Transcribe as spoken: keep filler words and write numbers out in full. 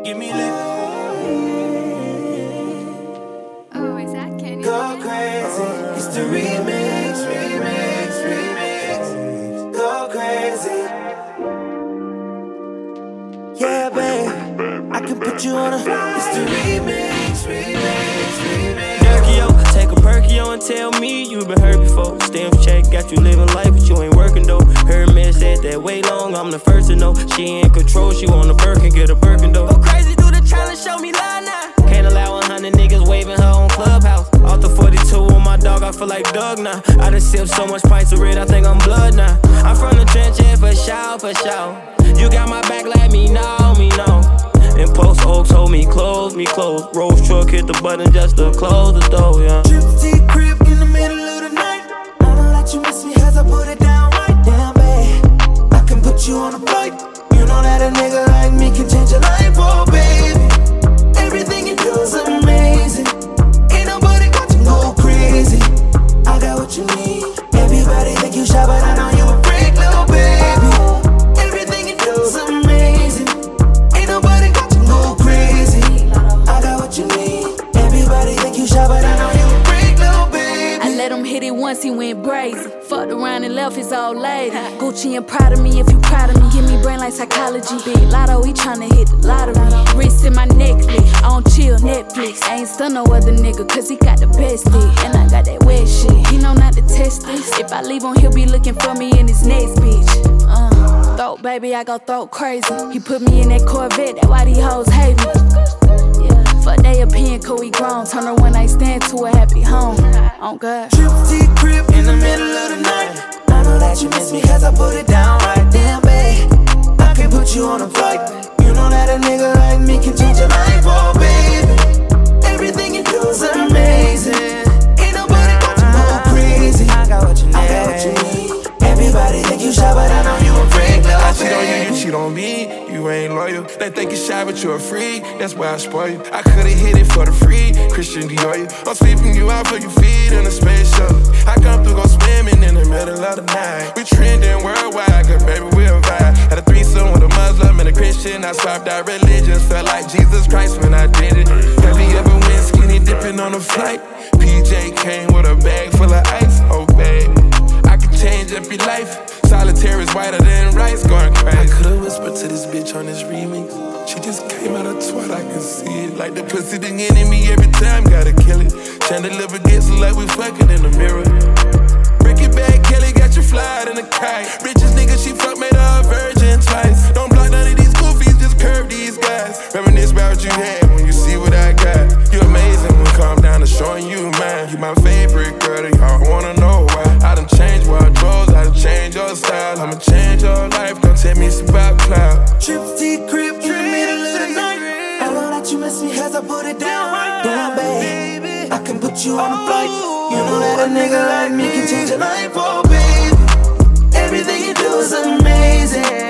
Give me lit. Oh, is that Kenny? Go crazy. It's the remix, remix, remix. Go crazy. Yeah, babe. I can put you on a. It's the remix, remix, remix. Perkio, take a Perkio and tell me you been hurt before. Stem check, got you living life, but you ain't working though. Her man said that way long, I'm the first to know. She in control, she want a Birkin, get a Birkin though. Go crazy, do the challenge, show me line now. Can't allow a hundred niggas waving her on Clubhouse. Off the forty-two on my dog, I feel like Doug now. I done sipped so much pints of red, I think I'm blood now. I'm from the trench, yeah, for sure, for sure. You got my back, let me know, me know. And Post Oaks hold me close, me close. Rose truck hit the button just to close the door, yeah. Trip T crib in the middle of the night. I know that you miss me as I put it down right. Damn, babe, I can put you on a flight. You know that a nigga like me can change your life, oh baby. Everything you do is amazing. Ain't nobody got to go crazy. I got what you need. Everybody think you shy, but I know you a freak, little baby. Everything you do is amazing. Ain't nobody got to go crazy. I got what you need. Everybody think you shy, but I know you a freak, little baby. I let him hit it once, he went brazy. Fucked around and left his old lady. Gucci and proud of me if you proud of me. Give me brain like psychology. Big lotto, he tryna hit the lottery. Wrist in my necklace, on chill Netflix. I ain't stun no other nigga, cause he got the best dick. And I got that wet shit, he know not to test this. If I leave him, he'll be looking for me in his next bitch. uh, Throat baby, I go throat crazy. He put me in that Corvette, that's why these hoes hate me. Fuck they opinion, cause we grown. Turn her one night stand to a happy home. Oh God. Trip T crib in the middle of the night. I know that you miss me cause I put it down right. Damn, babe, I can put you on a flight. You know that a nigga like me can change your life, oh baby. Everything you do is amazing. Ain't nobody got to go crazy. I got what you need. I got what you need. Everybody think you shy, but I know you a freak, little I cheat on you, baby. you cheat on me. You ain't loyal. They think you shy, but you a freak. That's why I spoil you. I could've hit it for the free. Christian Dior, you. I'm sweeping you out for your feet in a space shuttle. I come through, go swimming in the middle of the night. We trending worldwide, cause baby, we'll vibe. Had a threesome with a Muslim and a Christian. I swapped out religions. Felt like Jesus Christ when I did it. Have you ever went skinny dipping on a flight? P J came with a bag full of ice. Oh, babe, I can change up your life. Solitaire is whiter than rice, going crazy. I could've whispered to this bitch on this remix. She just came out of twat, I can see it. Like the pussy, the enemy every time, gotta kill it. Chandelier gets like we fucking in the mirror. Break it back, Kelly got you flying in a kite. Richest nigga she fuck made her a virgin twice. Don't block none of these goofies, just curve these guys. Reminisce about what you had when you see what I got. You amazing when calm down to showing you mine. You my favorite girl, y'all wanna know why. I done changed wardrobes, I done changed your style. I'ma change your life, don't tell me it's about cloud. Trip T crib in the middle of the night. I know that you miss me as I put it down right. Damn, babe, I can put you on a flight. You know that a nigga like me can change your life, oh baby. Everything you do is amazing.